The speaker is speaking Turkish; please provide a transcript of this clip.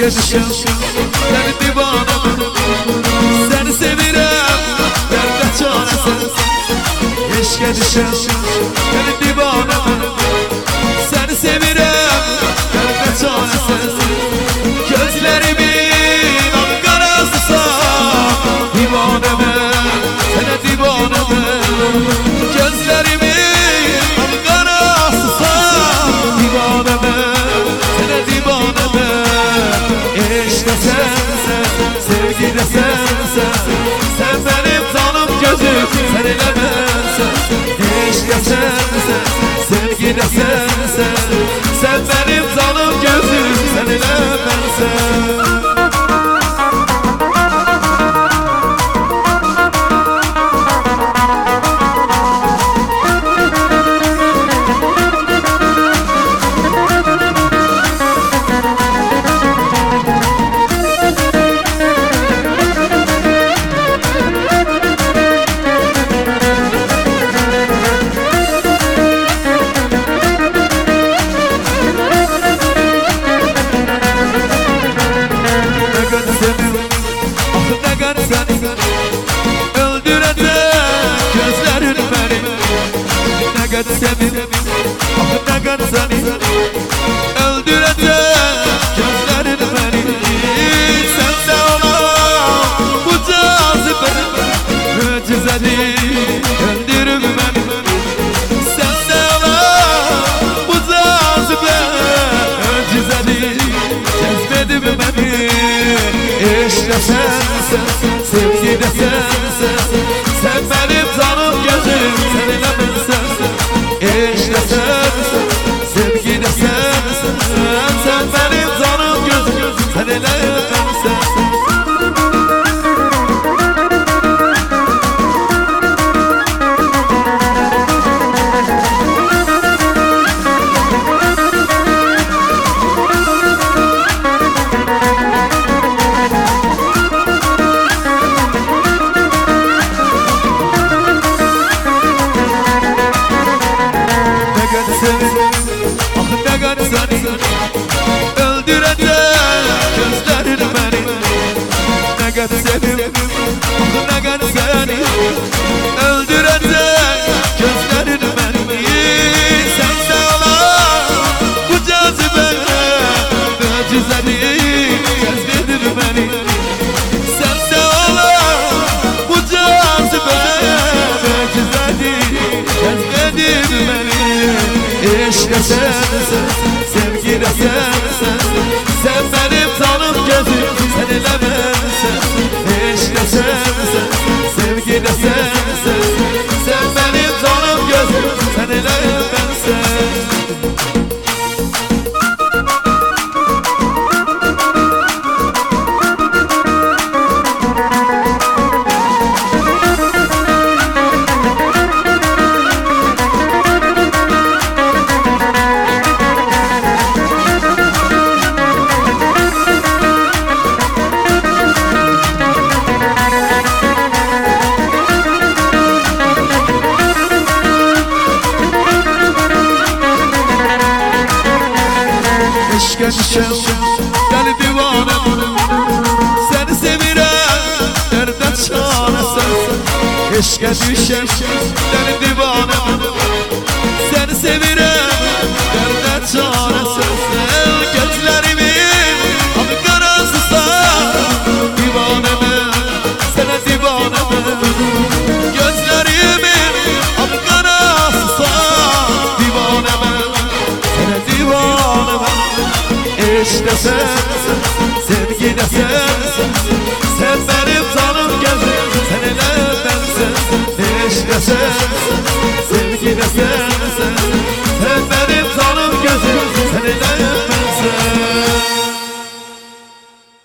Eşke düşen seni divanım, seni sevirem derde çaresiz. Eşke düşen seni divanım, seni sevirem derde çaresiz. Gözlerimin ak karasısa divanım, sana divanım. Gözlerimin ak karasısa divanım, sana divanım. İşte sensen, sevgi de sensen, sen benim canım gözüm, sen elemezsen. İşte sensen, sevgi de sensen, sen benim canım gözüm, sen elemezsen. Sevim, ah ne kadar seni öldürecek gözlerin beni. Sen de olan bu cazibenin mucizeni öldürür beni. Sen de olan bu cazibenin mucizeni cezbedir beni. İşte sensen, sevgi de sensen, sen benim canım gözüm, sen elemezsen. İşte sensin, sevgi de sensin, sen benim canım gözüm, sen elemezsen. Ah ne kadar seni öldürecek gözlerin beni. Ne kadar sevim, ah ne kadar seni öldürecek gözlerin beni. Sen de olan bu cazibenin mucizeni cezbedir beni. Sen de olan bu cazibenin mucizeni cezbedir beni. İşte sensin, sevgi de sensin, sen benim canım gözüm, sen elemezsen. İşte sensin, sevgi de sensin, sen benim canım gözüm, sen elemezsen. Eşke düşen deli divanım, seni sevirem derde çaresiz. Eşke düşen deli divanım, seni sevirem derde çaresiz. Gözlerimin ak karasısa divanım, sana divanım. Gözlerimin ak karasısa divanım, sana divanım. İşte sensin, sevgi de sensin, sen benim canım gözüm, sen elemezsen. İşte sensin.